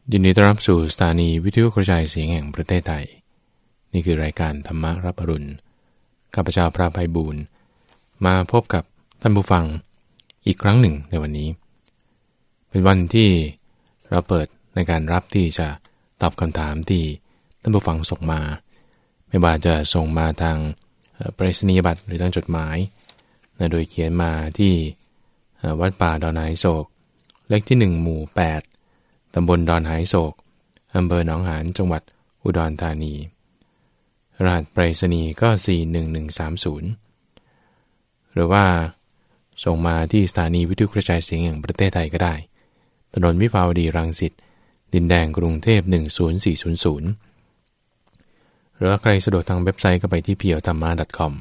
ยินดีต้อนรับสู่สถานีวิทยุกระจายเสียงแห่งประเทศไทยนี่คือรายการธรรมรับอรุณข้าพเจ้าพระไพบูลย์มาพบกับท่านผู้ฟังอีกครั้งหนึ่งในวันนี้เป็นวันที่เราเปิดในการรับที่จะตอบคำถามที่ท่านผู้ฟังส่งมาไม่ว่าจะส่งมาทางไปรษณียบัตรหรือทางจดหมายโดยเขียนมาที่วัดป่าดอนหายโศกเลขที่1หมู่8ตำบลดอนหายโศกอำเภอหนองหานจังหวัดอุดรธานีรหัสไปรษณีย์ก็41130หรือว่าส่งมาที่สถานีวิทยุกระจายเสียงแห่งประเทศไทยก็ได้ถนนวิภาวดีรังสิตดินแดงกรุงเทพ10400หรือว่าใครสะดวกทางเว็บไซต์ก็ไปที่ piyothamma.com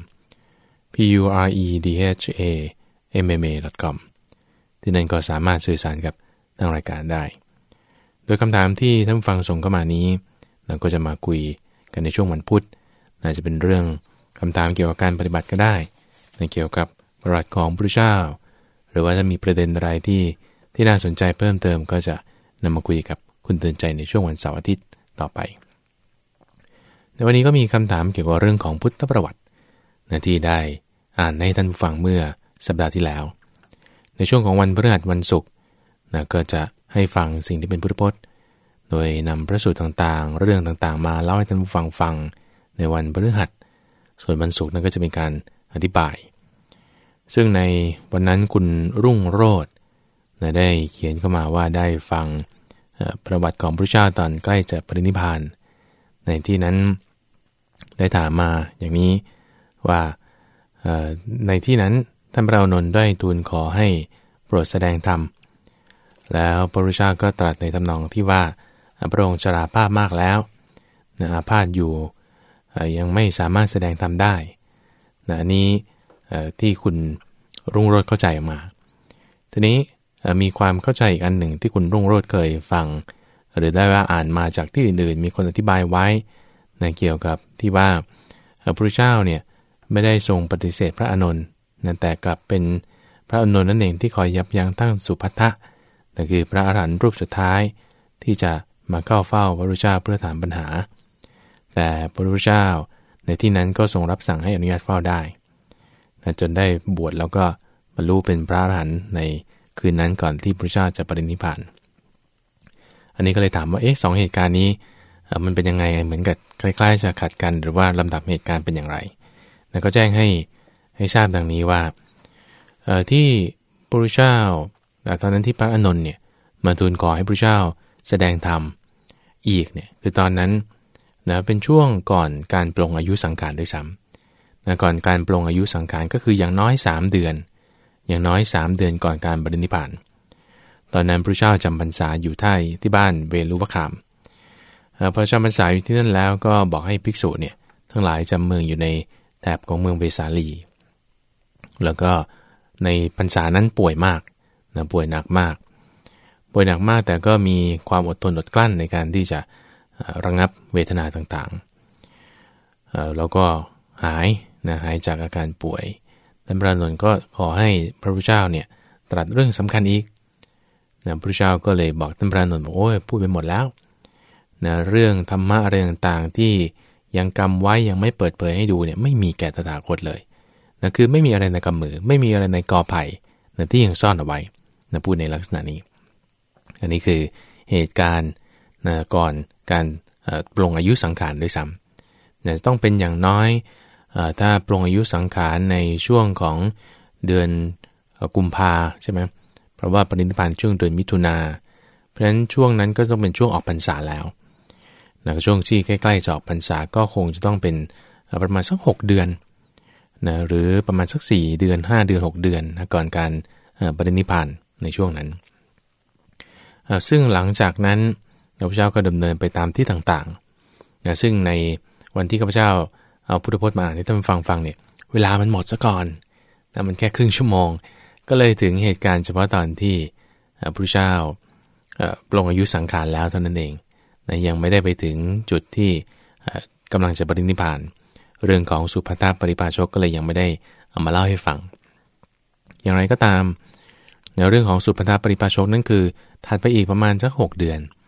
puredhamma.com ที่นั่นก็สามารถสื่อสารกับทางรายการได้โดยคำถามที่ท่านฟังส่งเข้ามานี้เราก็จะมาคุยกันในช่วงวันพุธน่าจะเป็นเรื่องคำถามเกี่ยวกับการปฏิบัติก็ได้เกี่ยวกับประวัติของพระพุทธเจ้าหรือว่าจะมีประเด็นอะไรที่น่าสนใจเพิ่มเติมก็จะนำมาคุยกับคุณเตือนใจในช่วงวันเสาร์อาทิตย์ต่อไปในวันนี้ก็มีคำถามเกี่ยวกับเรื่องของพุทธประวัติที่ได้อ่านให้ท่านฟังเมื่อสัปดาห์ที่แล้วในช่วงของวันพฤหัสวันศุกร์ก็จะให้ฟังสิ่งที่เป็นพุทธพจน์โดยนำพระสูตรต่างๆเรื่องต่างๆมาเล่าให้ท่านผู้ฟังฟังในวันพฤหัสส่วนวันศุกร์นั้นก็จะเป็นการอธิบายซึ่งในวันนั้นคุณรุ่งโรจน์ได้เขียนเข้ามาว่าได้ฟังประวัติของพระเจ้าตอนใกล้จะปรินิพพานในที่นั้นได้ถามมาอย่างนี้ว่าในที่นั้นท่านพระอานนท์ได้ทูลขอให้โปรดแสดงธรรมแล้วพระพุทธเจ้าก็ตรัสในทำนองที่ว่าพระองค์ชราภาพมากแล้วอาพาธอยู่ยังไม่สามารถแสดงธรรมได้อันนี้ที่คุณรุ่งโรจน์เข้าใจมาทีนี้มีความเข้าใจอีกอันหนึ่งที่คุณรุ่งโรจน์เคยฟังหรือได้ว่าอ่านมาจากที่อื่นๆมีคนอธิบายไว้เกี่ยวกับที่ว่าพระพุทธเจ้าเนี่ยไม่ได้ทรงปฏิเสธพระอานนท์แต่กลับเป็นพระอานนท์นั่นเองที่คอยยับยั้งตั้งสุภัททะนั่นคือพระอรหันต์รูปสุดท้ายที่จะมาเข้าเฝ้าพระพุทธเจ้าเพื่อถามปัญหาแต่พระพุทธเจ้าในที่นั้นก็ทรงรับสั่งให้อนุญาตเฝ้าได้จนได้บวชแล้วก็บรรลุเป็นพระอรหันต์ในคืนนั้นก่อนที่พระพุทธเจ้าจะปรินิพพานอันนี้ก็เลยถามว่าสองเหตุการณ์นี้มันเป็นยังไงเหมือนกับคล้ายๆจะขัดกันหรือว่าลำดับเหตุการณ์เป็นอย่างไรแล้วก็แจ้งให้ทราบดังนี้ว่าที่พระพุทธเจ้าตอนนั้นที่พระอานนท์เนี่ยมาทูลขอให้พระเจ้าแสดงธรรมอีกเนี่ยคือตอนนั้นเป็นช่วงก่อนการปลงอายุสังขารด้วยซ้ำก่อนการปลงอายุสังขารก็คืออย่างน้อย3เดือนอย่างน้อย3เดือนก่อนการปรินิพพานตอนนั้นพระเจ้าจำพรรษาอยู่ที่บ้านเวลุวคามพอจำพรรษาอยู่ที่นั่นแล้วก็บอกให้ภิกษุเนี่ยทั้งหลายจำเมืองอยู่ในแถบของเมืองเวสาลีแล้วก็ในพรรษานั้นป่วยมากป่วยหนักมากแต่ก็มีความอดทนอดกลั้นในการที่จะระงับเวทนาต่างๆแล้วก็หายจากอาการป่วยท่านพระอานนท์ก็ขอให้พระพุทธเจ้าเนี่ยตรัสเรื่องสำคัญอีกพระพุทธเจ้าก็เลยบอกท่านพระอานนท์บอกโอ้ยพูดไปหมดแล้วเรื่องธรรมะอะไรต่างๆที่ยังกำไว้ยังไม่เปิดเผยให้ดูเนี่ยไม่มีแก่ตถาคตเลยคือไม่มีอะไรในกำมือไม่มีอะไรในกอไผ่ที่ยังซ่อนเอาไว้พูดในลักษณะนี้อันนี้คือเหตุการณ์ก่อนการปลงอายุสังขารด้วยซ้ำต้องเป็นอย่างน้อยถ้าปลงอายุสังขารในช่วงของเดือนกุมภาใช่ไหมเพราะว่าปรินิพพานช่วงเดือนมิถุนาเพราะฉะนั้นช่วงนั้นก็ต้องเป็นช่วงออกพรรษาแล้วช่วงที่ใกล้ๆจะออกพรรษาก็คงจะต้องเป็นประมาณสัก6เดือนหรือประมาณสัก4เดือน5เดือน6เดือนก่อนการปรินิพพานในช่วงนั้นซึ่งหลังจากนั้นพระพุทธเจ้าก็ดำเนินไปตามที่ต่างๆซึ่งในวันที่ข้าพเจ้าเอาพุทธพจน์มาอ่านให้ท่านฟังเนี่ยเวลามันหมดซะก่อนมันแค่ครึ่งชั่วโมงก็เลยถึงเหตุการณ์เฉพาะตอนที่พระพุทธเจ้าปลงอายุสังขารแล้วเท่านั้นเองยังไม่ได้ไปถึงจุดที่กำลังจะปรินิพพานเรื่องของสุภัททปริภาชกก็เลยยังไม่ได้เอามาเล่าให้ฟังอย่างไรก็ตามในเรื่องของสุภัททปริภาชกนั่นคือถัดไปอีกประมาณสัก6เดือน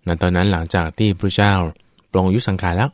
ตอนนั้นหลังจากที่พระเจ้าปลงอายุสังขารแล้ว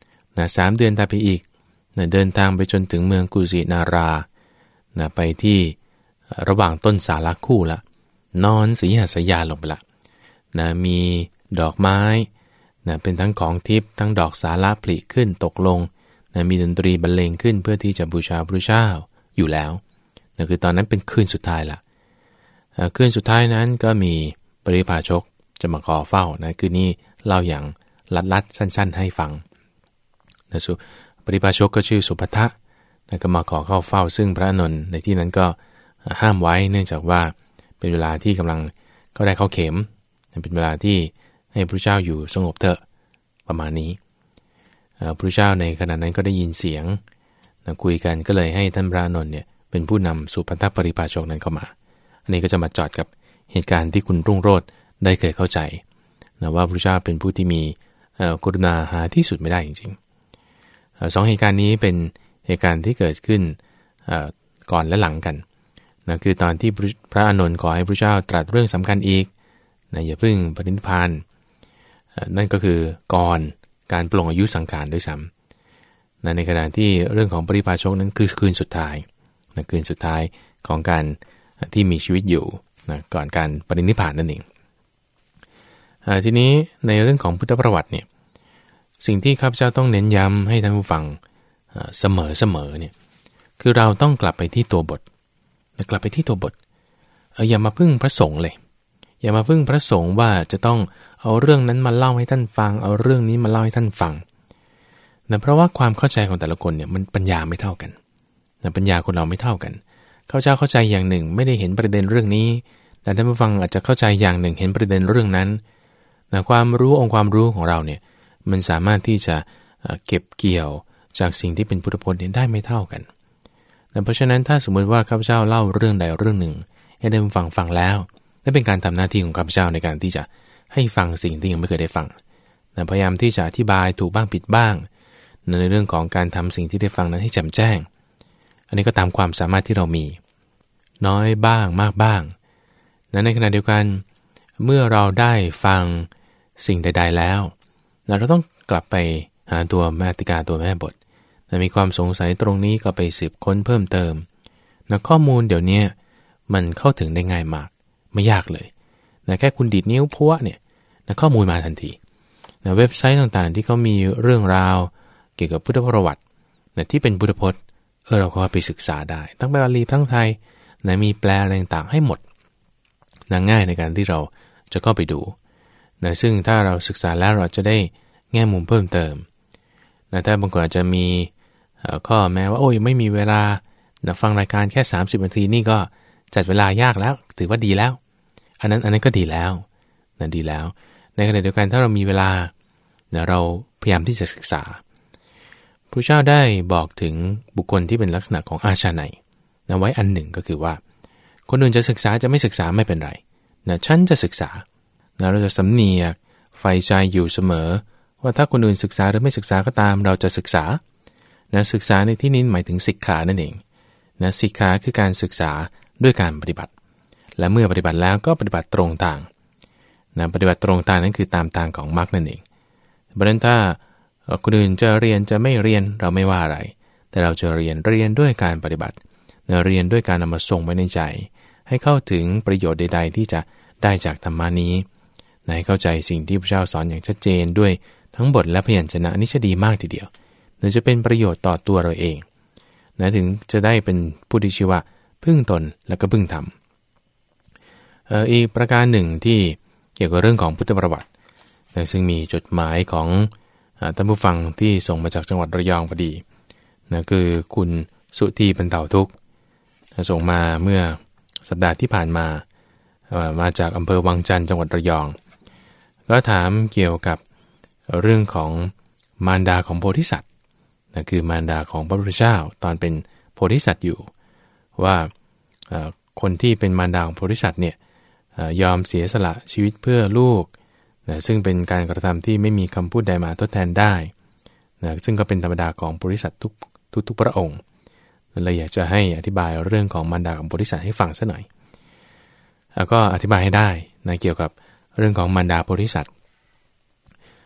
3 เดือนต่อไปอีกเดินทางไปจนถึงเมืองกุสินาราไปที่ระหว่างต้นสาลคู่ละนอนสีหสยาลงไปละมีดอกไม้เป็นทั้งของทิพย์ทั้งดอกสาลผลิขึ้นตกลงมีดนตรีบรรเลงขึ้นเพื่อที่จะบูชาพระเจ้าอยู่แล้วคือตอนนั้นเป็นคืนสุดท้ายละคืนสุดท้ายนั้นก็มีปริพาชกจะมาขอเฝ้าคืนนี้เล่าอย่างลัดๆสั้นๆให้ฟังปริพาชกก็ชื่อสุภัททะก็มาขอเข้าเฝ้าซึ่งพระอานนท์ในที่นั้นก็ห้ามไว้เนื่องจากว่าเป็นเวลาที่กำลังเข้าได้เข้าเข็มเป็นเวลาที่ให้พระเจ้าอยู่สงบเถอะประมาณนี้พระเจ้าในขณะนั้นก็ได้ยินเสียงคุยกันก็เลยให้ท่านพระอานนท์เนี่ยเป็นผู้นำสุภัททะปริพาชกนั้นเข้ามาอันนี้ก็จะมาจอดกับเหตุการณ์ที่คุณรุ่งโรจน์ได้เคยเข้าใจว่าพระเจ้าเป็นผู้ที่มีกรุณาหาที่สุดไม่ได้จริงๆ2 เหตุการณ์นี้เป็นเหตุการณ์ที่เกิดขึ้นก่อนและหลังกันคือตอนที่พระอานนท์ขอให้พระเจ้าตรัสเรื่องสำคัญอีกอย่าเพิ่งปรินิพพานนั่นก็คือก่อนการปลงอายุสังขารด้วยซ้ำในขณะที่เรื่องของปริพาชกนั้นคือคืนสุดท้ายคืนสุดท้ายของการที่มีชีวิตอยู่ก่อนการปรินิพพานนั่นเองทีนี้ในเรื่องของพุทธประวัติเนี่ยสิ่งที่ข้าพเจ้าต้องเน้นย้ำให้ท่านผู้ฟังเสมอเนี่ยคือเราต้องกลับไปที่ตัวบทกลับไปที่ตัวบทอย่ามาพึ่งพระสงฆ์เลยอย่ามาพึ่งพระสงฆ์ว่าจะต้องเอาเรื่องนั้นมาเล่าให้ท่านฟังเอาเรื่องนี้มาเล่าให้ท่านฟังเพราะว่าความเข้าใจของแต่ละคนเนี่ยมันปัญญาไม่เท่ากันปัญญาคนเราไม่เท่ากันข้าพเจ้าเข้าใจอย่างหนึ่งไม่ได้เห็นประเด็นเรื่องนี้แต่ท่านผู้ฟังอาจจะเข้าใจอย่างหนึ่งเห็นประเด็นเรื่องนั้นความรู้องค์ความรู้ของเราเนี่ยมันสามารถที่จะเก็บเกี่ยวจากสิ่งที่เป็นพุทธพจน์ได้ไม่เท่ากันเพราะฉะนั้นถ้าสมมติว่าข้าพเจ้าเล่าเรื่องใดเรื่องหนึ่งให้ท่านผู้ฟังแล้วนั่นเป็นการทำหน้าที่ของข้าพเจ้าในการที่จะให้ฟังสิ่งที่ยังไม่เคยได้ฟังพยายามที่จะอธิบายถูกบ้างผิดบ้างในเรื่องของการทำสิ่งที่ได้ฟังนั้นให้แจ่มแจ้งอันนี้ก็ตามความสามารถที่เรามีน้อยบ้างมากบ้างในขณะเดียวกันเมื่อเราได้ฟังสิ่งใดๆแล้วเราต้องกลับไปหาตัวมาติกาตัวแม่บทมีความสงสัยตรงนี้ก็ไปสืบค้นเพิ่มเติมข้อมูลเดี๋ยวนี้มันเข้าถึงได้ง่ายมากไม่ยากเลยแค่คุณดีดนิ้วพัวเนี่ยข้อมูลมาทันทีเว็บไซต์ต่างๆที่เขามีเรื่องราวเกี่ยวกับพุทธประวัติที่เป็นพุทธพจน์เราก็ไปศึกษาได้ทั้งบาลีทั้งไทยมีแปลอะไรต่างๆให้หมดง่ายในการที่เราจะเข้าไปดูซึ่งถ้าเราศึกษาแล้วเราจะได้แง่มุมเพิ่มเติมถ้าบางคนอาจจะมีข้อแม้ว่าโอ้ยไม่มีเวลาฟังรายการแค่30 นาทีนี่ก็จัดเวลายากแล้วถือว่าดีแล้วอันนั้นก็ดีแล้วดีแล้วในขณะเดียวกันถ้าเรามีเวลาเราพยายามที่จะศึกษาพระเจ้าได้บอกถึงบุคคลที่เป็นลักษณะของอาชาไนยไว้อันหนึ่งก็คือว่าคนอื่นจะศึกษาจะไม่ศึกษาไม่เป็นไรฉันจะศึกษาเราจะสำเนียกใฝ่ใจอยู่เสมอว่าถ้าคนอื่นศึกษาหรือไม่ศึกษาก็ตามเราจะศึกษาศึกษาในที่นี้หมายถึงสิกขานั่นเองสิกขาคือการศึกษาด้วยการปฏิบัติและเมื่อปฏิบัติแล้วก็ปฏิบัติตรงทางปฏิบัติตรงทางนั้นคือตามทางของมรรคนั่นเองเพราะฉะนั้นถ้าคนอื่นจะเรียนจะไม่เรียนเราไม่ว่าอะไรแต่เราจะเรียนด้วยการปฏิบัติเรียนด้วยการนำมาส่งไว้ในใจให้เข้าถึงประโยชน์ใดๆที่จะได้จากธรรมานี้ให้เข้าใจสิ่งที่พระเจ้าสอนอย่างชัดเจนด้วยทั้งบทและพยัญชนะนี่จะดีมากทีเดียวจะเป็นประโยชน์ต่อตัวเราเองถึงจะได้เป็นผู้ที่ชื่อว่าพึ่งตนแล้วก็พึ่งธรรมอีกประการหนึ่งที่เกี่ยวกับเรื่องของพุทธประวัติซึ่งมีจดหมายของท่านผู้ฟังที่ส่งมาจากจังหวัดระยองพอดีคือคุณสุธีบรรเทาทุกข์ส่งมาเมื่อสัปดาห์ที่ผ่านมาจากอำเภอวังจันทร์จังหวัดระยองก็ถามเกี่ยวกับเรื่องของมารดาของโพธิสัตว์คือมารดาของพระพุทธเจ้าตอนเป็นโพธิสัตว์อยู่ว่าคนที่เป็นมารดาของโพธิสัตว์เนี่ยยอมเสียสละชีวิตเพื่อลูกซึ่งเป็นการกระทำที่ไม่มีคำพูดใดมาทดแทนได้ซึ่งก็เป็นธรรมดาของโพธิสัตว์ทุกพระองค์เลยอยากจะให้อธิบายเรื่องของมารดาของโพธิสัตว์ให้ฟังสักหน่อยแล้วก็อธิบายให้ได้เกี่ยวกับเรื่องของมารดาโพธิสัตว์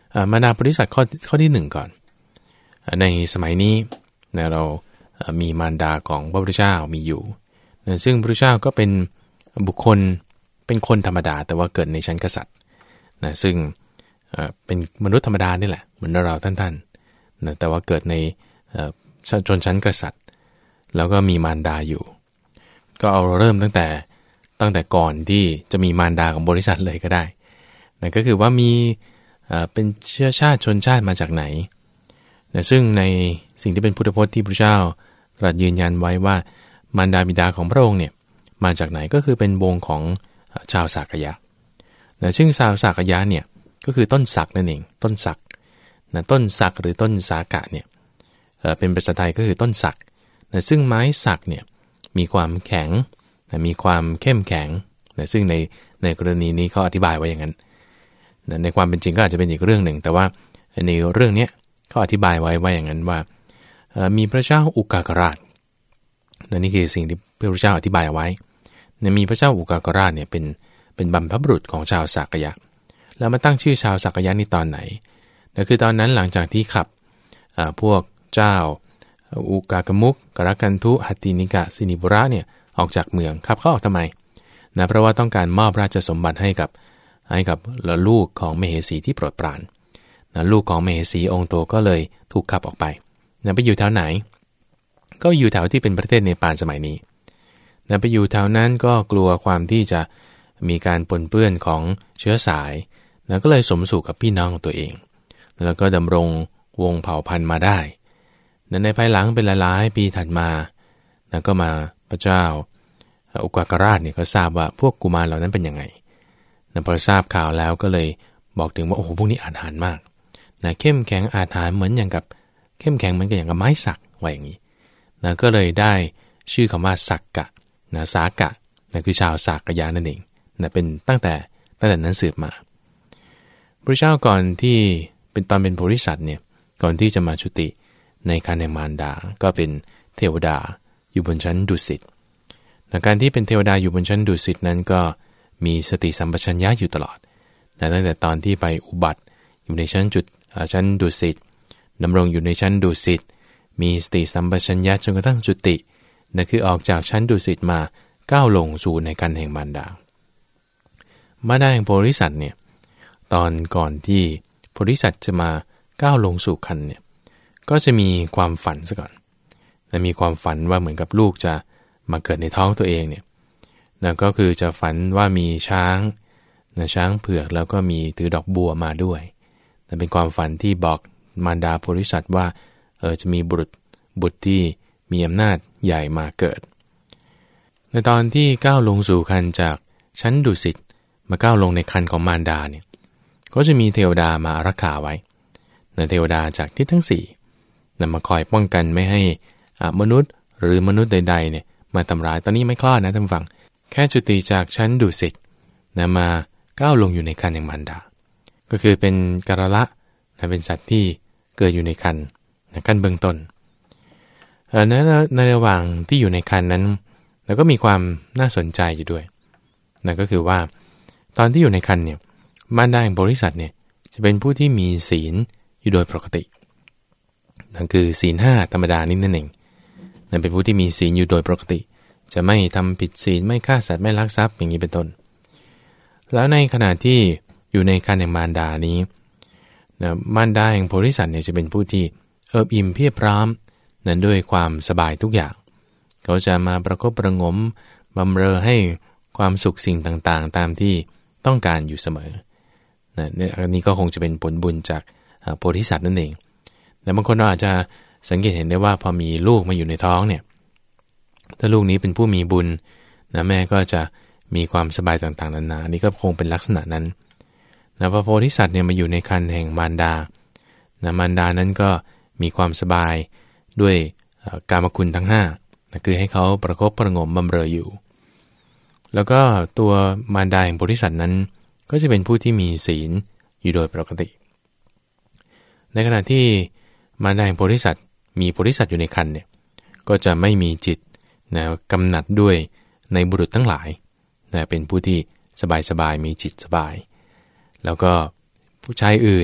มารดาโพธิสัตว์ข้อที่1ก่อนในสมัยนี้นะเรามีมารดาของพระพุทธเจ้ามีอยู่นะซึ่งพระพุทธเจ้าก็เป็นบุคคลเป็นคนธรรมดาแต่ว่าเกิดในชั้นกษัตริย์นะซึ่งเป็นมนุษย์ธรรมดานี่แหละเหมือนเราท่านๆนะแต่ว่าเกิดในชนชั้นกษัตริย์แล้วก็มีมารดาอยู่ก็เอาเริ่มตั้งแต่ก่อนที่จะมีมารดาของบริษัทเลยก็ได้นะก็คือว่ามีเป็นเชื้อชาติชนชาติมาจากไหนนะซึ่งในสิ่งที่เป็นพุทธพจน์ที่พระเจ้าตรัสยืนยันไว้ว่ามารดาบิดาของพระองค์เนี่ยมาจากไหนก็คือเป็นวงของชาวสากยะนะซึ่งชาวสากยะเนี่ยก็คือต้นสักนั่นเองต้นสักนะต้นสักหรือต้นสากะเนี่ยเป็นภาษาไทยก็คือต้นสักนะซึ่งไม้สักเนี่ยมีความแข็งนะมีความเข้มแข็งนะซึ่งในกรณีนี้เขาอธิบายไว้อย่างนั้นนะในความเป็นจริงก็อาจจะเป็นอีกเรื่องหนึ่งแต่ว่าในเรื่องนี้เขาอธิบายไว้ว่าอย่างนั้นว่ามีพระเจ้าอุกากราชนะนี่คือสิ่งที่พระพุทธเจ้าอธิบายเอาไว้นะมีพระเจ้าอุกากราชเนี่ยเป็นบรรพบุรุษของชาวสากยะแล้วมาตั้งชื่อชาวสากยะนี่ตอนไหนนะคือตอนนั้นหลังจากที่ขับพวกเจ้าอุกากมุกกรกันทุหัตตินิกะสินิบุระเนี่ยออกจากเมืองขับเขาออกทำไมนะเพราะว่าต้องการมอบราชสมบัติให้กับลูกของมเหสีที่โปรดปรานนะลูกของมเหสีองค์โตก็เลยถูกขับออกไปนะไปอยู่แถวไหนก็อยู่แถวที่เป็นประเทศเนปาลสมัยนี้นะไปอยู่แถวนั้นก็กลัวความที่จะมีการปนเปื้อนของเชื้อสายนะก็เลยสมสู่กับพี่น้องของตัวเองแล้วก็ดำรงวงเผ่าพันธุ์มาได้นะในภายหลังเป็นหลายๆปีถัดมานะก็มาพระเจ้าอุกากราชเนี่ยก็ทราบว่าพวกกุมารเหล่านั้นเป็นยังไงนะพอทราบข่าวแล้วก็เลยบอกถึงว่าโอ้โหพวกนี้อาถรรพ์มากนะเข้มแข็งอาถรรพ์เหมือนอย่างกับเข้มแข็งเหมือนกับอย่างกับไม้สักว่าอย่างนี้นะก็เลยได้ชื่อคำว่าสักกะนะสากะนะคือชาวสากยะนั่นเองนะเป็นตั้งแต่นั้นสืบมาพระเจ้าก่อนที่เป็นตอนเป็นโพธิสัตว์เนี่ยก่อนที่จะมาชุติในครรภ์แห่งมารดาก็เป็นเทวดาอยู่บนชั้นดุสิตนะการที่เป็นเทวดาอยู่บนชั้นดุสิตนั้นก็มีสติสัมปชัญญะอยู่ตลอดนะตั้งแต่ตอนที่ไปอุบัติอยู่ในชั้นดุสิตดำรงอยู่ในชั้นดุสิตมีสติสัมปชัญญะจนกระทั่งจุตินะคือออกจากชั้นดุสิตมาก้าวลงสู่ในครรภ์แห่งมารดามารดาแห่งโพธิสัตว์เนี่ยตอนก่อนที่โพธิสัตว์จะมาก้าวลงสู่ครรภ์เนี่ยก็จะมีความฝันซะก่อนนะมีความฝันว่าเหมือนกับลูกจะมาเกิดในท้องตัวเองเนี่ยนะก็คือจะฝันว่ามีช้างนะช้างเผือกแล้วก็มีถือดอกบัวมาด้วยแต่เป็นความฝันที่บอกมารดาโพธิสัตว์ว่าจะมีบุตรที่มีอำนาจใหญ่มาเกิดในตอนที่ก้าวลงสู่ครรภ์จากชั้นดุสิตมาก้าวลงในครรภ์ของมารดาเนี่ยก็จะมีเทวดามาอารักขาไว้ในเทวดาจากทิศทั้ง4นำมาคอยป้องกันไม่ให้มนุษย์หรือมนุษย์ใดๆเนี่ยมาทำร้ายตอนนี้ไม่คลอดนะท่านฟังแค่จุติจากชั้นดุสิตนะมาก้าวลงอยู่ในครรภ์แห่งมารดาก็คือเป็นกรละนะเป็นสัตว์ที่เกิดอยู่ในครรภ์เบื้องต้นในระหว่างที่อยู่ในครรภ์นั้นแล้วก็มีความน่าสนใจอยู่ด้วยนั่นก็คือว่าตอนที่อยู่ในครรภ์เนี่ยมารดาแห่งโพธิสัตว์เนี่ยจะเป็นผู้ที่มีศีลอยู่โดยปกตินั่นคือศีล5ธรรมดานี่นั่นเองนั่นเป็นผู้ที่มีศีลอยู่โดยปกติจะไม่ทำผิดศีลไม่ฆ่าสัตว์ไม่ลักทรัพย์อย่างนี้เป็นต้นแล้วในขณะที่อยู่ในครรภ์แห่งมารดานี้นะมารดาแห่งโพธิสัตว์เนี่ยจะเป็นผู้ที่เอิบอิ่มเพียบพร้อมนั้นด้วยความสบายทุกอย่างเขาจะมาประคบประงมบำเรอให้ความสุขสิ่งต่างๆตามที่ต้องการอยู่เสมอนะอันนี้ก็คงจะเป็นผลบุญจากโพธิสัตว์นั่นเองแต่บางคนเราอาจจะสังเกตเห็นได้ว่าพอมีลูกมาอยู่ในท้องเนี่ยถ้าลูกนี้เป็นผู้มีบุญนะแม่ก็จะมีความสบายต่างๆนานานี่ก็คงเป็นลักษณะนั้นนะพอโพธิสัตว์เนี่ยมาอยู่ในครรภ์แห่งมารดานะมารดานั้นก็มีความสบายด้วยกามคุณทั้ง5นะคือให้เขาประคบประงมบำเรออยู่แล้วก็ตัวมารดาแห่งโพธิสัตว์นั้นก็จะเป็นผู้ที่มีศีลอยู่โดยปกติในขณะที่มารดาแห่งโพธิสัตว์มีโพธิสัตว์อยู่ในครรภ์เนี่ยก็จะไม่มีจิตนะกำหนัดด้วยในบุรุษทั้งหลายนะเป็นผู้ที่สบายมีจิตสบายแล้วก็ผู้ชายอื่น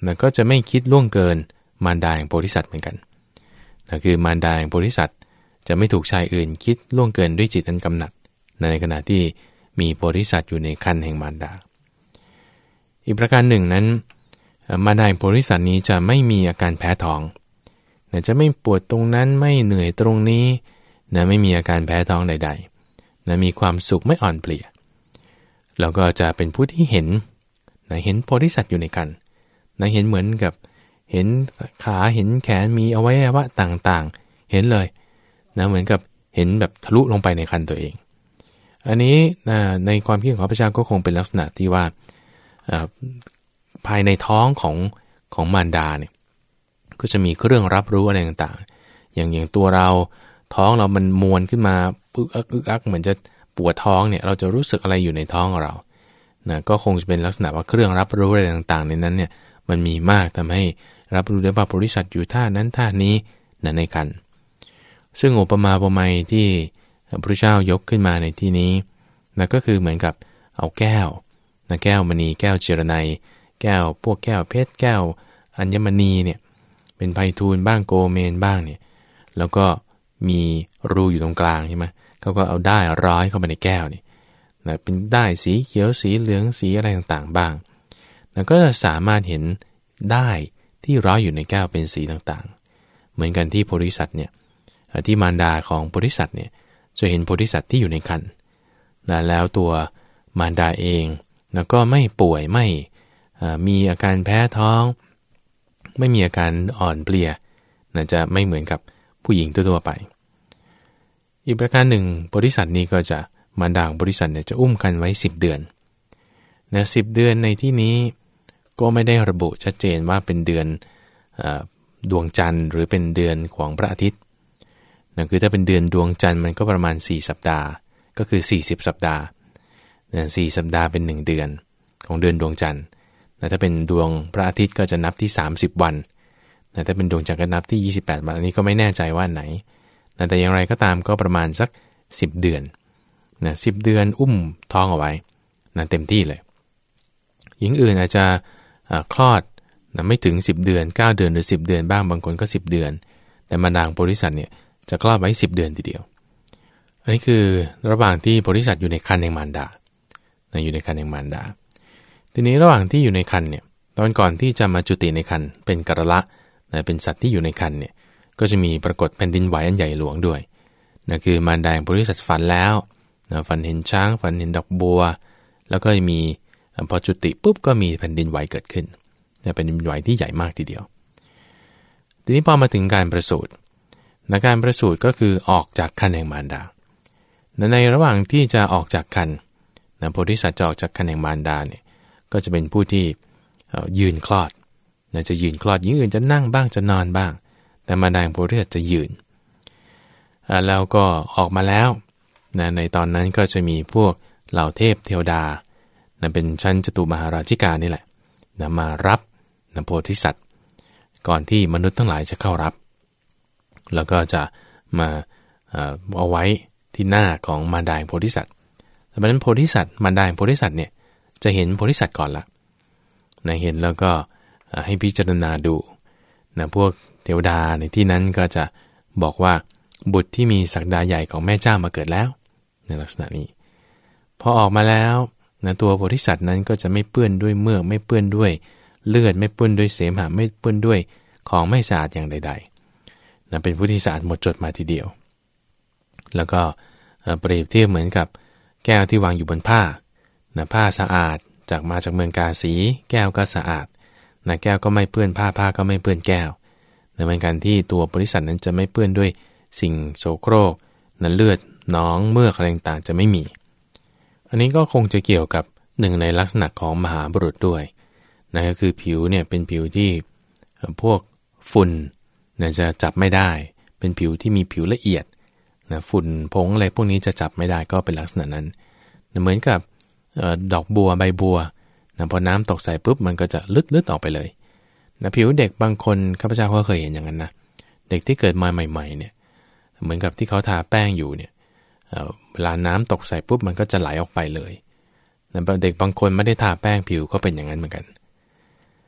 นะก็จะไม่คิดล่วงเกินมารดาแห่งโพธิสัตว์เหมือนกันนะคือมารดาแห่งโพธิสัตว์จะไม่ถูกชายอื่นคิดล่วงเกินด้วยจิตอันกำหนัดในขณะที่มีโพธิสัตว์อยู่ในครรภ์แห่งมารดาอีกประการหนึ่งนั้นมารดาแห่งโพธิสัตว์นี้จะไม่มีอาการแพ้ท้องนะจะไม่ปวดตรงนั้นไม่เหนื่อยตรงนี้นะไม่มีอาการแพ้ท้องใดๆนะมีความสุขไม่อ่อนเพลียแล้วก็จะเป็นผู้ที่เห็นนะเห็นโพธิสัตว์อยู่ในครรภ์นะเห็นเหมือนกับเห็นขาเห็นแขนมีอวัยวะต่างๆเห็นเลยนะเหมือนกับเห็นแบบทะลุลงไปในครรภ์ตัวเองอันนี้ในความคิดของพระเจ้าก็คงเป็นลักษณะที่ว่าภายในท้องของมารดาเนี่ยก็จะมีเครื่องรับรู้อะไรต่างๆอย่างตัวเราท้องเรามันมวนขึ้นมาอึกอักเหมือนจะปวดท้องเนี่ยเราจะรู้สึกอะไรอยู่ในท้องของเรานะก็คงจะเป็นลักษณะว่าเครื่องรับรู้อะไรต่างๆในนั้นเนี่ยมันมีมากทำให้รับรู้ได้ว่าโพธิสัตว์อยู่ท่านั้นท่านี้นะในครรภ์ซึ่งอุปมาอุปไมยที่พระเจ้ายกขึ้นมาในที่นี้นะก็คือเหมือนกับเอาแก้วนะแก้วมณีแก้วเจรไนแก้วพวกแก้วเพชรแก้วอัญมณีเนี่ยเป็นไพฑูรย์บ้างโกเมนบ้างเนี่ยแล้วก็มีรูอยู่ตรงกลางใช่ไหมเขาก็เอาด้ายร้อยเข้าไปในแก้วนี่นะเป็นด้ายสีเขียวสีเหลืองสีอะไรต่างๆบ้างแล้วก็สามารถเห็นด้ายที่ร้อยอยู่ในแก้วเป็นสีต่างๆเหมือนกันที่โพธิสัตว์เนี่ยที่มารดาของโพธิสัตว์เนี่ยจะเห็นโพธิสัตว์ที่อยู่ในครรภ์แล้วตัวมารดาเองแล้วก็ไม่ป่วยไม่มีอาการแพ้ท้องไม่มีอาการอ่อนเพลียนะจะไม่เหมือนกับผู้หญิงทั่วๆไปอีกประการหนึ่งโพธิสัตว์นี้ก็จะมารดาของโพธิสัตว์เนี่ยจะอุ้มกันไว้10เดือนนะ10เดือนในที่นี้ก็ไม่ได้ระบุชัดเจนว่าเป็นเดือนดวงจันทร์หรือเป็นเดือนของพระอาทิตย์นะคือถ้าเป็นเดือนดวงจันทร์มันก็ประมาณ4สัปดาห์ก็คือ40สัปดาห์นะ4สัปดาห์เป็น1เดือนของเดือนดวงจันทร์นะถ้าเป็นดวงพระอาทิตย์ก็จะนับที่30วันนะถ้าเป็นดวงจันทร์ก็นับที่28วันอันนี้ก็ไม่แน่ใจว่าไหนนะแต่อย่างไรก็ตามก็ประมาณสัก10เดือนนะ10เดือนอุ้มท้องเอาไว้นะเต็มที่เลยหญิงอื่นอาจจะคลอดนะไม่ถึง10เดือน9เดือนหรือ10เดือนบ้างบางคนก็10เดือนแต่มารดาของโพธิสัตว์เนี่ยจะคลอดไว้10เดือนทีเดียวอันนี้คือระหว่างที่โพธิสัตว์อยู่ในครรภ์แห่งมารดาอยู่ในครรภ์แห่งมารดาทีนี้ระหว่างที่อยู่ในครรภ์เนี่ยตอนก่อนที่จะมาจุติในครรภ์เป็นกรละนะเป็นสัตว์ที่อยู่ในครรภ์เนี่ยก็จะมีปรากฏแผ่นดินไหวอันใหญ่หลวงด้วยนะคือมารดาของโพธิสัตว์ฝันแล้วนะฝันเห็นช้างฝันเห็นดอกบัวแล้วก็มีพอจุติปุ๊บก็มีแผ่นดินไหวเกิดขึ้นนะเป็นแผ่นดินไหวที่ใหญ่มากทีเดียวทีนี้พอมาถึงการประสูตินะการประสูติก็คือออกจากครรภ์แห่งมารดาในระหว่างที่จะออกจากครรภ์นะโพธิสัตว์จะออกจากครรภ์แห่งมารดาเนี่ยก็จะเป็นผู้ที่ยืนคลอดนะจะยืนคลอดหญิงอื่นจะนั่งบ้างจะนอนบ้างแต่มารดาของโพธิสัตว์จะยืนแล้วก็ออกมาแล้วนะในตอนนั้นก็จะมีพวกเหล่าเทพเทวดานะเป็นชั้นจตุมหาราชิกานี่แหละนะมารับนะโพธิสัตว์ก่อนที่มนุษย์ทั้งหลายจะเข้ารับแล้วก็จะมาเอาไว้ที่หน้าของมารดาของโพธิสัตว์ดังนั้นโพธิสัตว์มารดาของโพธิสัตว์เนี่ยจะเห็นโพธิสัตว์ก่อนละนะเห็นแล้วก็ให้พิจารณาดูนะพวกเทวดาในที่นั้นก็จะบอกว่าบุตรที่มีศักดาใหญ่ของแม่เจ้ามาเกิดแล้วในลักษณะนี้พอออกมาแล้วนะตัวโพธิสัตว์นั้นก็จะไม่เปื้อนด้วยเมือกไม่เปื้อนด้วยเลือดไม่เปื้อนด้วยเสมหะไม่เปื้อนด้วยของไม่สะอาดอย่างใดๆนะเป็นผู้ที่สะอาดหมดจดมาทีเดียวแล้วก็เปรียบเทียบเหมือนกับแก้วที่วางอยู่บนผ้านะผ้าสะอาดมาจากเมืองกาสีแก้วก็สะอาดนะแก้วก็ไม่เปื้อนผ้าก็ไม่เปื้อนแก้วเหมือนกันที่ตัวโพธิสัตว์นั้นจะไม่เปื้อนด้วยสิ่งโสโครกนั้นเลือดหนองเมือกอะไรต่างๆจะไม่มีอันนี้ก็คงจะเกี่ยวกับหนึ่งในลักษณะของมหาบุรุษด้วยนะก็คือผิวเนี่ยเป็นผิวที่พวกฝุ่นนะจะจับไม่ได้เป็นผิวที่มีผิวละเอียดนะฝุ่นผงอะไรพวกนี้จะจับไม่ได้ก็เป็นลักษณะนั้นนะเหมือนกับดอกบัวใบบัวนะพอน้ำตกใส่ปุ๊บมันก็จะลึดออกไปเลยนะผิวเด็กบางคนข้าพเจ้าก็เคยเห็นอย่างนั้นนะเด็กที่เกิดมาใหม่ๆเนี่ยเหมือนกับที่เขาทาแป้งอยู่เนี่ยเวลาน้ำตกใส่ปุ๊บมันก็จะไหลออกไปเลยนะเด็กบางคนไม่ได้ทาแป้งผิวก็เป็นอย่างนั้นเหมือนกันแ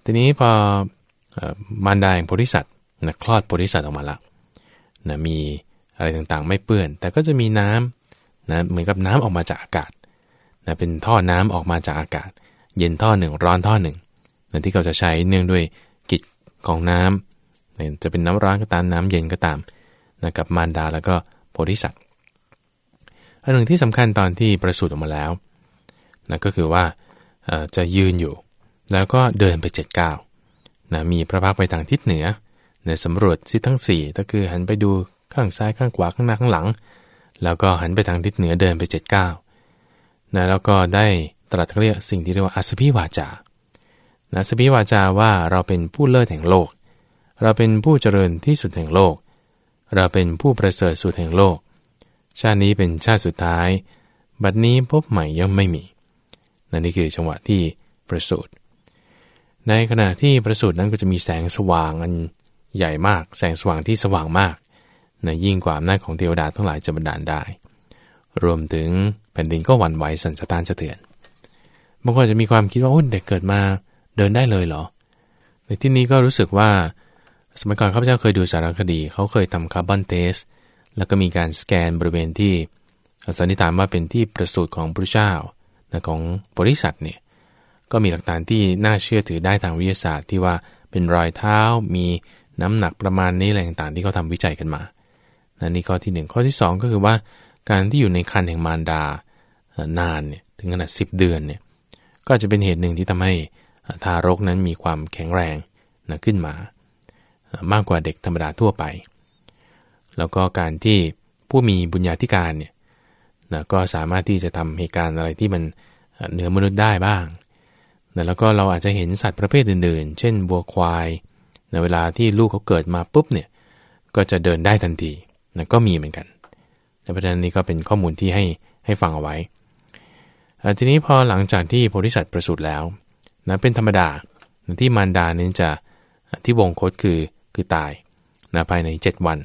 ทีนี้พอมารดาแห่งโพธิสัตว์นะคลอดโพธิสัตว์ออกมาละนะมีอะไรต่างๆไม่เปื้อนแต่ก็จะมีน้ำนะเหมือนกับน้ำออกมาจากอากาศนะเป็นท่อน้ำออกมาจากอากาศเย็นท่อหนึ่งร้อนท่อหนึ่งนะที่เขาจะใช้เนื่องด้วยกิจของน้ำนะจะเป็นน้ำร้อนก็ตามน้ำเย็นก็ตามนะกับมารดาแล้วก็โพธิสัตว์อันหนึ่งที่สำคัญตอนที่ประสูติออกมาแล้วนะก็คือว่าจะยืนอยู่แล้วก็เดินไป7 ก้าวนะมีพระพักตร์ไปทางทิศเหนือนะสำรวจทิศทั้ง4ก็คือหันไปดูข้างซ้ายข้างขวาข้างหน้าข้างหลังแล้วก็หันไปทางทิศเหนือเดินไป7 ก้าวนะแล้วก็ได้ตรัสเรียกสิ่งที่เรียกว่าอัสสพิวาจานะอัสสพิวาจาว่าเราเป็นผู้เลิศแห่งโลกเราเป็นผู้เจริญที่สุดแห่งโลกเราเป็นผู้ประเสริฐสุดแห่งโลกชาตินี้เป็นชาติสุดท้ายบัดนี้พบใหม่ย่อมไม่มีนั่นนี่คือจังหวะที่ประสูติในขณะที่ประสูตินั้นก็จะมีแสงสว่างอันใหญ่มากแสงสว่างที่สว่างมากนะยิ่งกว่าอำนาจของเทวดาทั้งหลายจะบันดาลได้รวมถึงแผ่นดินก็หวั่นไหวสั่นสะท้านสะเทือนบางคนจะมีความคิดว่าเด็กเกิดมาเดินได้เลยเหรอในที่นี้ก็รู้สึกว่าสมัยก่อนข้าพเจ้าเคยดูสารคดีเขาเคยทำคาร์บอนเทสแล้วก็มีการสแกนบริเวณที่สันนิษฐานว่าเป็นที่ประสูติของพระเจ้าของโพธิสัตว์เนี่ยก็มีหลักฐานที่น่าเชื่อถือได้ทางวิทยาศาสตร์ที่ว่าเป็นรอยเท้ามีน้ำหนักประมาณนี้อะไรต่างๆที่เขาทำวิจัยกันมานี่ข้อที่1ข้อที่2ก็คือว่าการที่อยู่ในครรภ์แห่งมารดานานเนี่ยถึงขนาด10 เดือนเนี่ยก็จะเป็นเหตุหนึ่งที่ทำให้ทารกนั้นมีความแข็งแรงขึ้นมามากกว่าเด็กธรรมดาทั่วไปแล้วก็การที่ผู้มีบุญญาธิการเนี่ยก็สามารถที่จะทำเหตุการณ์อะไรที่มันเหนือมนุษย์ได้บ้างแล้วก็เราอาจจะเห็นสัตว์ประเภทอื่นๆเช่นวัวควายในเวลาที่ลูกเขาเกิดมาปุ๊บเนี่ยก็จะเดินได้ทันทีก็มีเหมือนกันเพราะฉะนั้นนี่ก็เป็นข้อมูลที่ให้ฟังเอาไว้ทีนี้พอหลังจากที่โพธิสัตว์ประสูติแล้วเป็นธรรมดาที่มารดานั้นจะที่วงคตคือตายภายใน7 วัน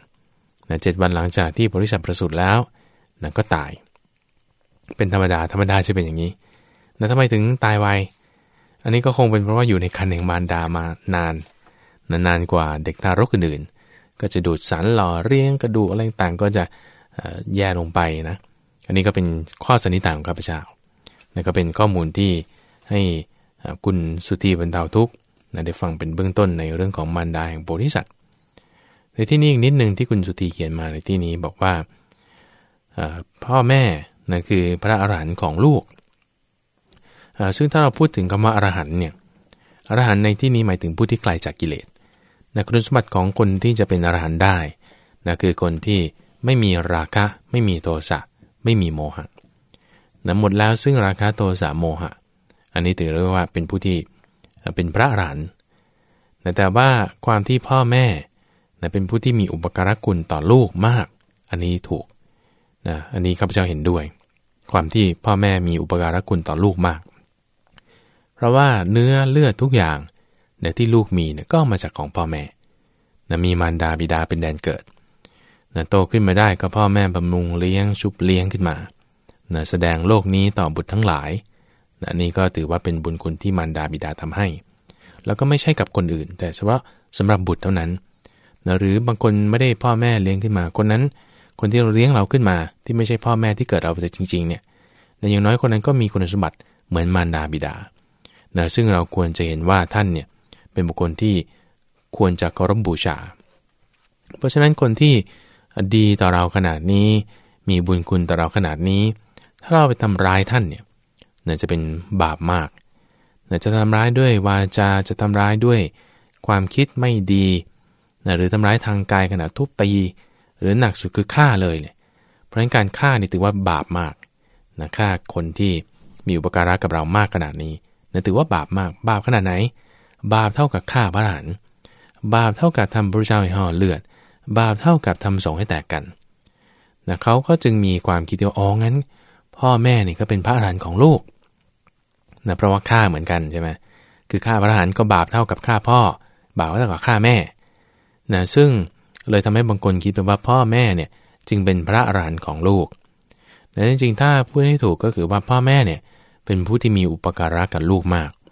7 วันหลังจากที่โพธิสัตว์ประสูติแล้วก็ตายเป็นธรรมดาจะเป็นอย่างนี้ทำไมถึงตายไวอันนี้ก็คงเป็นเพราะว่าอยู่ในครรภ์แห่งมารดามานานกว่าเด็กทารกอื่นๆก็จะดูดสารหล่อเลี้ยงกระดูกอะไรต่างก็จะแย่ลงไปนะอันนี้ก็เป็นข้อสันนิษฐานของข้าพเจ้าก็เป็นข้อมูลที่ให้คุณสุธีบรรเทาทุกข์ได้ฟังเป็นเบื้องต้นในเรื่องของมารดาแห่งโพธิสัตว์ในที่นี้อีกนิดนึงที่คุณสุธีเขียนมาในที่นี้บอกว่าพ่อแม่คือพระอรหันต์ของลูกซึ่งถ้าเราพูดถึงคำว่าอรหันต์เนี่ยอรหันต์ในที่นี้หมายถึงผู้ที่ไกลจากกิเลสคุณสมบัติของคนที่จะเป็นอรหันต์ได้คือคนที่ไม่มีราคะไม่มีโทสะไม่มีโมหะหมดแล้วซึ่งราคะโทสะโมหะอันนี้ถือว่าเป็นผู้ที่เป็นพระอรหันต์แต่ว่าความที่พ่อแม่เป็นผู้ที่มีอุปการะคุณต่อลูกมากอันนี้ถูกอันนี้ข้าพเจ้าเห็นด้วยความที่พ่อแม่มีอุปการะคุณต่อลูกมากเพราะว่าเนื้อเลือดทุกอย่างที่ลูกมีก็มาจากของพ่อแม่มีมารดาบิดาเป็นแดนเกิดโตขึ้นมาได้ก็พ่อแม่บำรุงเลี้ยงชุบเลี้ยงขึ้นมาแสดงโลกนี้ต่อบุตรทั้งหลายอันนี้ก็ถือว่าเป็นบุญคุณที่มารดาบิดาทำให้แล้วก็ไม่ใช่กับคนอื่นแต่เฉพาะสำหรับบุตรเท่านั้นหรือบางคนไม่ได้พ่อแม่เลี้ยงขึ้นมาคนนั้นคนที่เราเลี้ยงเราขึ้นมาที่ไม่ใช่พ่อแม่ที่เกิดเราแต่จริงๆเนี่ยแต่อย่างน้อยคนนั้นก็มีคุณสมบัติเหมือนมารดาบิดาซึ่งเราควรจะเห็นว่าท่านเนี่ยเป็นบุคคลที่ควรจะเคารพบูชาเพราะฉะนั้นคนที่ดีต่อเราขนาดนี้มีบุญคุณต่อเราขนาดนี้ถ้าเราไปทำร้ายท่านเนี่ยจะเป็นบาปมากจะทำร้ายด้วยวาจาจะทำร้ายด้วยความคิดไม่ดีหรือทำร้ายทางกายขณะทุบตีหรือหนักสุดคือฆ่าเลยเนี่ยเพราะฉะนั้นการฆ่านี่ถือว่าบาปมากฆ่าคนที่มีอุปการะกับเรามากขนาดนี้ถือว่าบาปมากบาปขนาดไหนบาปเท่ากับฆ่าพระอรหันต์บาปเท่ากับทำพระเจ้าให้ห่อเลือดบาปเท่ากับทำสงฆ์ให้แตกกันเขาก็จึงมีความคิดว่างั้นพ่อแม่นี่ก็เป็นพระอรหันต์ของลูกเพราะว่าฆ่าเหมือนกันใช่ไหมคือฆ่าพระอรหันต์ก็บาปเท่ากับฆ่าพ่อบาปเท่ากับฆ่าแม่ซึ่งเลยทำให้บางคนคิดไปว่าพ่อแม่เนี่ยจึงเป็นพระอรหันต์ของลูกแต่จริงๆถ้าพูดให้ถูกก็คือว่าพ่อแม่เนี่ยเป็นผู้ที่มีอุปการะกับลูกมาก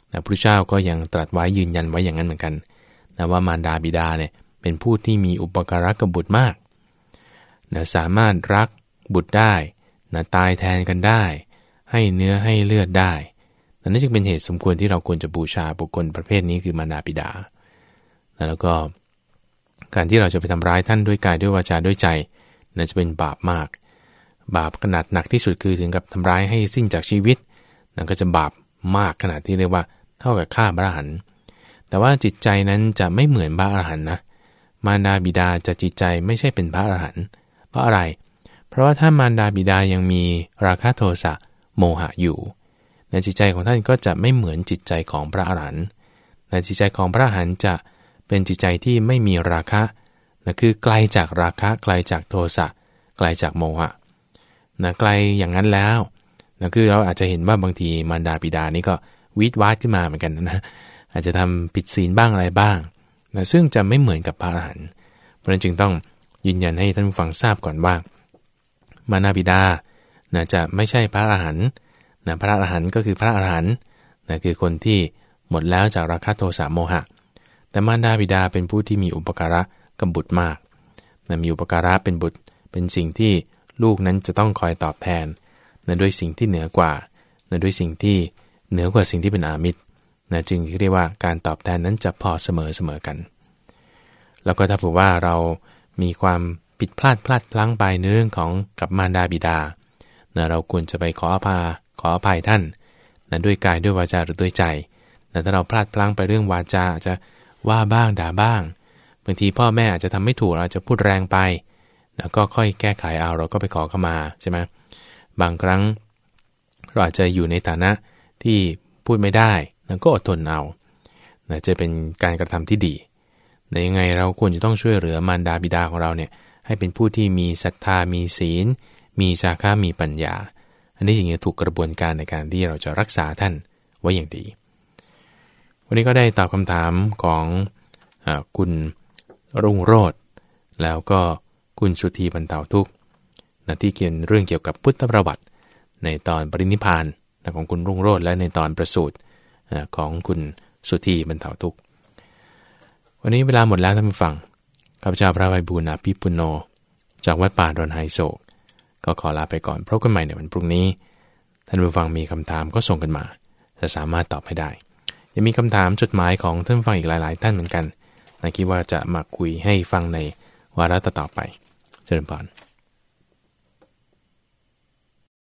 พระพุทธเจ้าก็ยังตรัสไว้ยืนยันไว้อย่างนั้นเหมือนกันนะว่ามารดาบิดาเนี่ยเป็นผู้ที่มีอุปการะกับบุตรมากนะสามารถรักบุตรได้นะตายแทนกันได้ให้เนื้อให้เลือดได้นั่นจึงเป็นเหตุสมควรที่เราควรจะบูชาบุคคลประเภทนี้คือมารดาบิดาแล้วก็การที่เราจะไปทำร้ายท่านด้วยกายด้วยวาจาด้วยใจนั่นจะเป็นบาปมากบาปขนาดหนักที่สุดคือถึงกับทำร้ายให้สิ้นจากชีวิตนั่นก็จะบาปมากขนาดที่เรียกว่าเท่ากับฆ่าพระอรหันต์แต่ว่าจิตใจนั้นจะไม่เหมือนพระอรหันต์นะมารดาบิดาจะจิตใจไม่ใช่เป็นพระอรหันต์เพราะอะไรเพราะว่าถ้ามารดาบิดายังมีราคะโทสะโมหะอยู่ในจิตใจของท่านก็จะไม่เหมือนจิตใจของพระอรหันต์ในจิตใจของพระอรหันต์จะเป็นจิตใจที่ไม่มีราคะนะคือไกลจากราคะไกลจากโทสะไกลจากโมหะนะไกลอย่างนั้นแล้วนะคือเราอาจจะเห็นว่าบางทีมารดาบิดานี่ก็วิตวาดขึ้นมาเหมือนกันนะอาจจะทำผิดศีลบ้างอะไรบ้างนะซึ่งจะไม่เหมือนกับพระอรหันต์เพราะฉะนั้นจึงต้องยืนยันให้ท่านผู้ฟังทราบก่อนว่ามารดาบิดานะจะไม่ใช่พระอรหันต์นะพระอรหันต์ก็คือพระอรหันต์นะคือคนที่หมดแล้วจากราคะโทสะโมหะแต่มารดาบิดาเป็นผู้ที่มีอุปการะกับบุตรมากนะมีอุปการะเป็นบุตรเป็นสิ่งที่ลูกนั้นจะต้องคอยตอบแทนนะด้วยสิ่งที่เหนือกว่านะด้วยสิ่งที่เหนือกว่าสิ่งที่เป็นอามิตรนะจึงเรียกว่าการตอบแทนนั้นจะพอเสมอกันแล้วก็ถ้าเผื่อว่าเรามีความผิดพลาดพลั้งไปในเรื่องของกับมารดาบิดานะเราควรจะไปขออภัยท่านนะด้วยกายด้วยวาจาหรือด้วยใจแต่ถ้าเราพลาดพลั้งไปเรื่องวาจาจะว่าบ้างด่าบ้างบางทีพ่อแม่อาจจะทำไม่ถูกเราจะพูดแรงไปแล้วก็ค่อยแก้ไขเอาเราก็ไปขอเข้ามาใช่ไหมบางครั้งเราอาจจะอยู่ในฐานะที่พูดไม่ได้แล้วก็อดทนเอานะจะเป็นการกระทำที่ดีแต่ยังไงเราควรจะต้องช่วยเหลือมารดาบิดาของเราเนี่ยให้เป็นผู้ที่มีศรัทธามีศีลมีจาคะมีปัญญาอันนี้อย่างนี้ถูกกระบวนการในการที่เราจะรักษาท่านไว้อย่างดีวันนี้ก็ได้ตอบคำถามของคุณรุ่งโรจน์แล้วก็คุณสุธีบรรเทาทุกข์ที่เขียนเรื่องเกี่ยวกับพุทธประวัติในตอนปรินิพพานของคุณรุ่งโรจน์และในตอนประสูติของคุณสุธีบรรเทาทุกข์วันนี้เวลาหมดแล้วท่านผู้ฟังข้าพเจ้าพระไพบูลย์อภิปุณโญจากวัดป่าดอนไฮโศกก็ขอลาไปก่อนพบกันใหม่ในวันพรุ่งนี้ท่านผู้ฟังมีคำถามก็ส่งกันมาจะสามารถตอบให้ได้ยังมีคำถามจดหมายของท่านผู้ฟังอีกหลายๆท่านเหมือนกันคิดว่าจะมาคุยให้ฟังในวาระต่อไปเจริญพร